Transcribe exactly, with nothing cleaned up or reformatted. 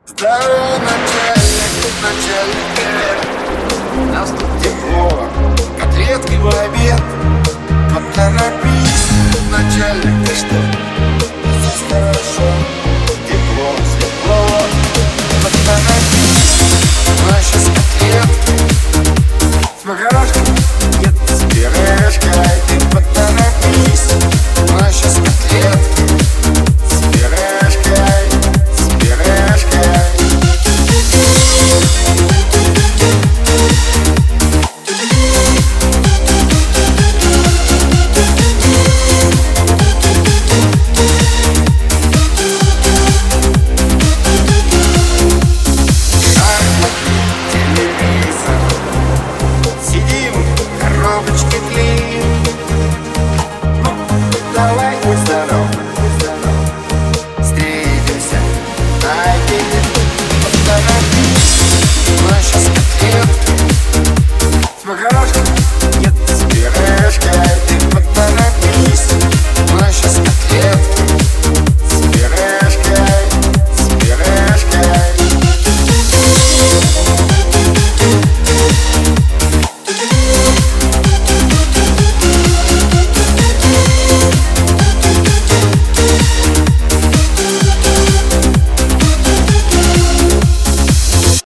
Здравый начальник, начальник, привет. Нас тут тепло, котлетки в обед. Поторопись, начальник, ты что? Здесь хорошо, тепло, светло. Поторопись, у нас сейчас котлетки с макарошкой, нет, с пюрешкой. Ты поторопись, у нас сейчас котлетки с пюрешкой, с пюрешкой. Давай, будь здоров, встретимся на обеде. Поторопись, у нас сейчас котлетки